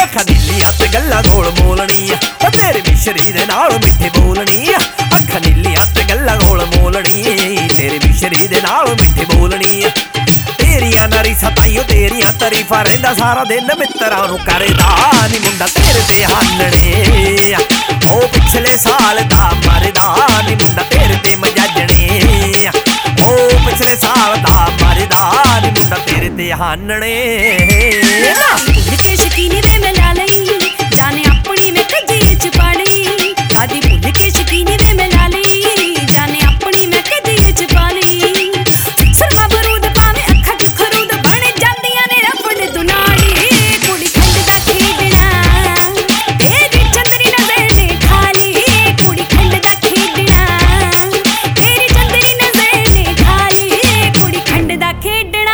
ਅੱਖਾਂ ਨੀਲੀਆਂ ਤੇ ਗੱਲਾਂ ਗੋਲ ਮੋਲਣੀ ਓ ਤੇਰੇ ਮਿਸ਼ਰੀ ਦੇ ਨਾਲ ਮਿੱਠੇ ਬੋਲਣੀ ਅੱਖਾਂ ਨੀਲੀਆਂ ਤੇ ਗੱਲਾਂ ਗੋਲ ਮੋਲਣੀ ਤੇਰੇ ਮਿਸ਼ਰੀ ਦੇ ਨਾਲ ਮਿੱਠੇ ਬੋਲਣੀ तेरिया नारी सताइयो तेरिया तारीफा रहिंदा सारा दिन मित्तरां नूं करदा नी मुंडा तेरे ते हानणे ओ पिछले साल दा मरदा नी मुंडा तेरे ते मजाजणे ओ पिछले साल दा मरदा नी मुंडा तेरे ते हानणे के शकीनी वे मैं ला लई जाने अपनी में कजे च पा लई कादी भुल के शकीनी वे मैं ला लई जाने अपनी में कजे च पा लई शर्मा बरूद पावे अखा च खरूद बन जांदियां ने अपने दुनाड़ी कुड़ी खंड दा खेडना तेरी चंदरी नजर ने खाली कुड़ी खंड दा खेडना तेरी चंदरी नजर ने खाली कुड़ी खंड दा खेडना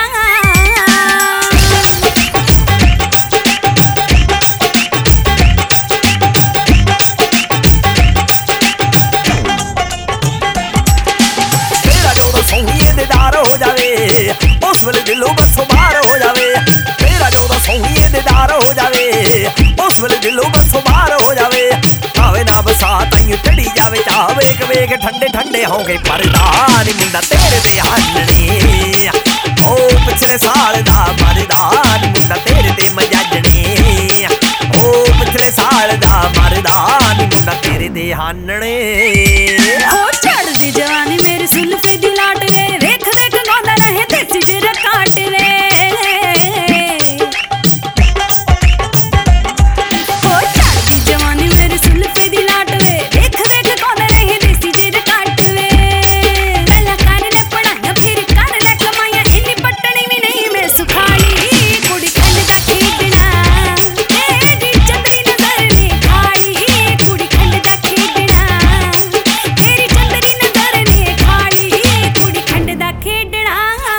हो जावे उस वेले दिलों बसों बाहर हो जावे तेरा जो सोहणीए दीदार हो जावे उस वेले दिलों बसों बाहर हो जावे आवे ना बरसात ताईं चढ़ी जावे चा वेख वेख ठंडे ठंडे होगे परदा नी मुंडा तेरे ते हानणे ओ पिछले साल दा मरदा नी मुंडा तेरे ते मजाजणे ओ पिछले साल दा मरदा नी मुंडा तेरे ते हानणे हो चढ़ दी जवानी मेरे सुल्फे दी लाट वे वेख वेख गौंदा रहे देसी जेरा काट वे हो चढ़ दी जवानी मेरे सुल्फे दी लाट वे वेख वेख गौंदा रहे देसी जेरा काट वे पहला कर ले पढ़ाइयां फिर कर ले कमाइयां इन्नी पटनी भी नहीं मैं सुखाली कुड़ी खंड दा खेडना तेरी चंदरी नजर ने खाली कुड़ी खंड दा खेडना तेरी चंदरी नजर ने खाली कुड़ी खंड दा खेडना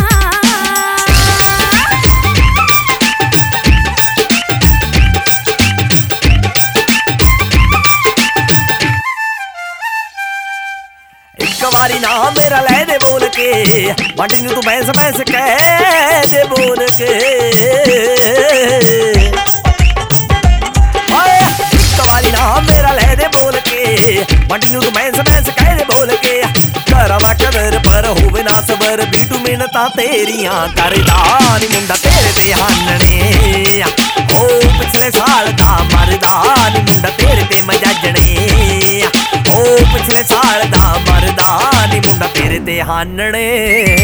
एक बारी ना मेरा ले दे बोल के बाटी नूं तू बैंस बैंस कह दे बोल के ओए एक बारी ना मेरा ले दे बोल के बाटी नूं तू बैंस बैंस कह दे बोल के करवा कदर पर होवे ना सबर बीटू मिन्नतां तेरियां करदा नी मुंडा तेरे ते हानणे ओ पिछले साल दा मरदा नी मुंडा तेरे ते मजाजणे ओ पिछले साल दा मरदा नी मुंडा तेरे ते हानणे।